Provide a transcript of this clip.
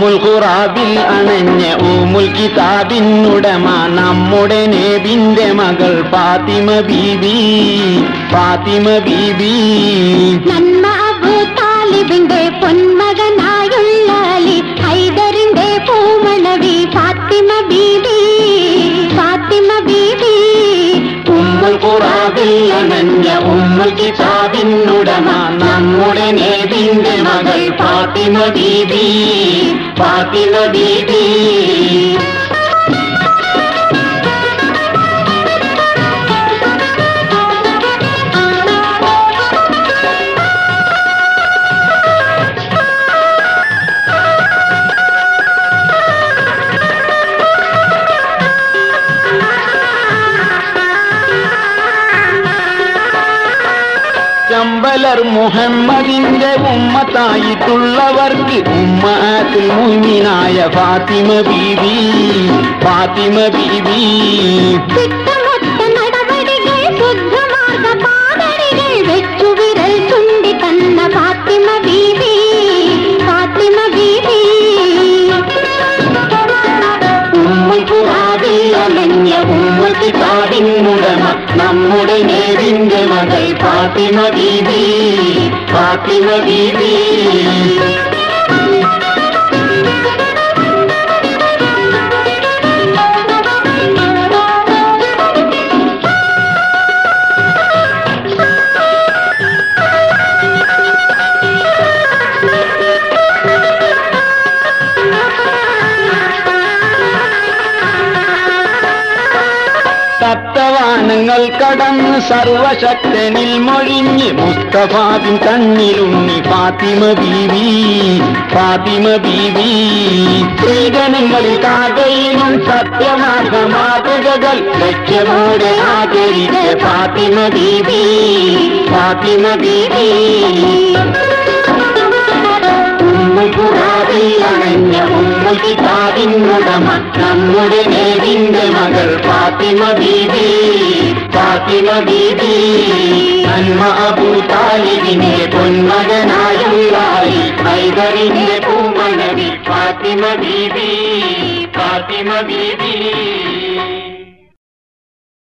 ഖുറാബിൽ അണഞ്ഞ ഉമ്മുൽ കിതാബിനുടമ നമ്മുടെ നബിന്റെ മകൾ ഫാത്തിമ ബീബി. ഫാത്തിമ ബീബി നന്മ അബൂ താലിബിന്റെ പൊന്മകനായുള്ള അലി ഹൈദറിന്റെ പൂമണവി ഫാത്തിമ ബീബി. ഫാത്തിമ ബീബി ഉമ്മുൽ ഖുറാബിൽ അണഞ്ഞ ഉമ്മുൽ കിതാബിനുടമ നമ്മുടെ നബിന്റെ മകൾ ഫാത്തിമ ബീബി. ഫാത്തിമ ബീബി ചമ്പലർ മുഹമ്മദിന്റെ ഉമ്മത്തായിട്ടുള്ളവർക്ക് ഉമ്മത്തുൽ മുഅ്മിനായ ഫാത്തിമ ബീബി. ഫാത്തിമ ബീബി തിട്ടമൊത്ത നടപടികൾ ശുദ്ധമാർഗ പാതടികൾ വെച്ചു വിരൽ ചുണ്ടി തന്ന ഫാത്തിമ ബീബി. ഫാത്തിമ ബീബി ഉമ്മുൽ ഖുറാബിൽ അണഞ്ഞ ഉമ്മുൽ കിതാബിനുടമ നമ്മുടെ നബിന്റെ മകൾ ഫാത്തിമ ബീബി. ഫാത്തിമ ബീബി സപ്തവാനങ്ങൾ കടന്ന് സർവശക്തനിൽ മൊഴിഞ്ഞ് മുസ്തഫാബിൻ കണ്ണിലുണ്ണി ഫാത്തിമ ബീബി. ഫാത്തിമ ബീബി സ്ത്രീഗണങ്ങളിൽ കാകയിലും സത്യമാർഗ മാതൃകകൾ ലക്ഷ്യമോടെ ആചരിച്ച ഫാത്തിമ ബീബി. ഫാത്തിമ ബീബി ഉമ്മുൽ ഖുറാബിൽ അണഞ്ഞ ഉമ്മുൽ കിതാബിനുടമ നമ്മുടെ നബിന്റെ മകൾ ഫാത്തിമ ബീബി. ഫാത്തിമ ബീബി നന്മ അബൂ താലിബിന്റെ പൊന്മകനായുള്ള അലി ഹൈദറിന്റെ പൂമണവി ഫാത്തിമ ബീബി. ഫാത്തിമ ബീബി